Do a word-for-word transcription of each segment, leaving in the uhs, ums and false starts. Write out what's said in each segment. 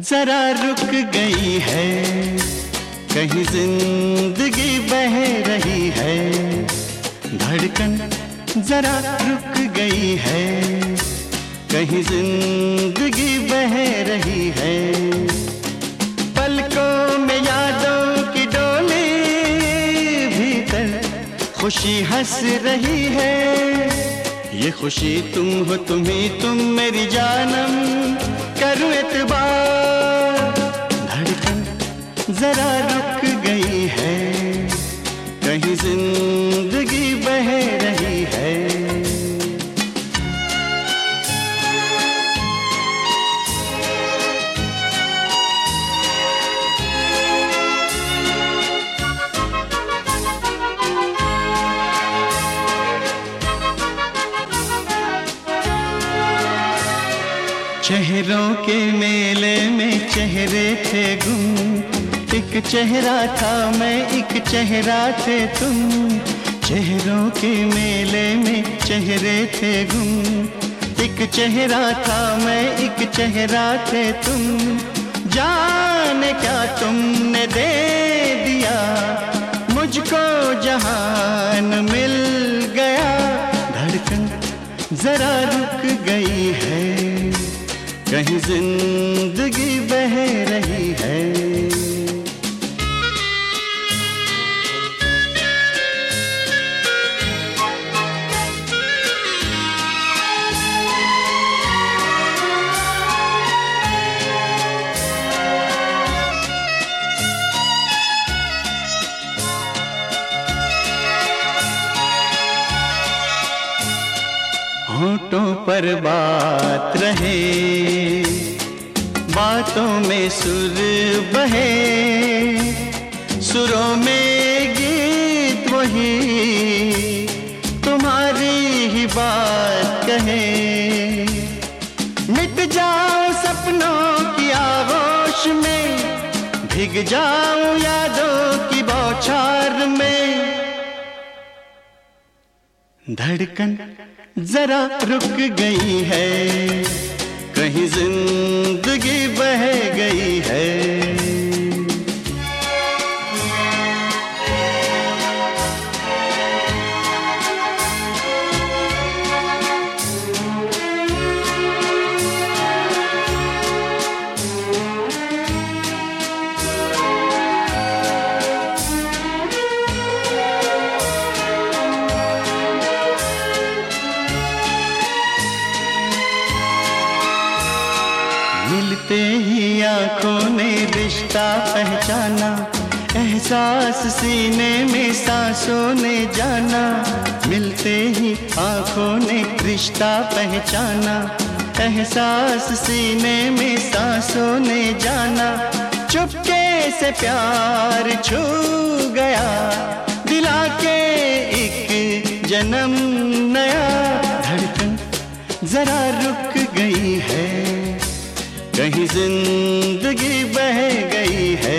जरा रुक गई है, कहीं जिंदगी बह रही है। धड़कन जरा रुक गई है, कहीं जिंदगी बह रही है। पलकों में यादों की डोली, भीतर खुशी हंस रही है। ये खुशी तुम हो, तुम ही तुम मेरी जानम, करूं एतबार। धड़कन जरा रुक गई है, कहीं जिंदगी बह रही है। चेहरों के मेले में चेहरे थे गुम, एक चेहरा था मैं, एक चेहरा थे तुम। चेहरों के मेले में चेहरे थे गुम, एक चेहरा था मैं, एक चेहरा थे तुम। जाने क्या तुमने दे दिया मुझको, जहान मिल गया। धड़कन जरा रुक गई है, कहीं जिंदगी बह रही है। होठों पर बात रहे, बातों में सुर बहे, सुरों में गीत वही तुम्हारी ही बात कहे। मिट जाऊं सपनों की आगोश में, भीग जाऊं यादों की बौछार में। धड़कन जरा रुक गई है, कहीं जिंदगी बह गई है। मिलते ही आंखों ने रिश्ता पहचाना, एहसास सीने में सांसों ने जाना। मिलते ही आंखों ने रिश्ता पहचाना, एहसास सीने में सांसों ने जाना। चुपके से प्यार छू गया, दिला के एक जन्म नया। धड़कन जरा रुक गई है, कहीं जिंदगी बह गई है।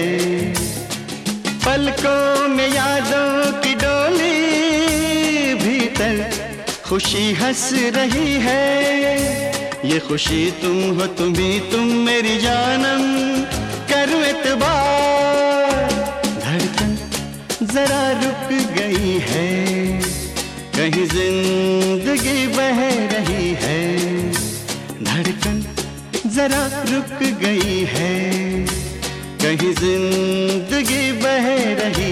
पलकों में यादों की डोली, भीतर खुशी हंस रही है। ये खुशी तुम हो, तुम ही तुम मेरी जानम, करूं एतबार। धड़कन जरा रुक गई है, कहीं जिंदगी बह रही है। धड़कन जरा रुक गई है, कहीं जिंदगी बह रही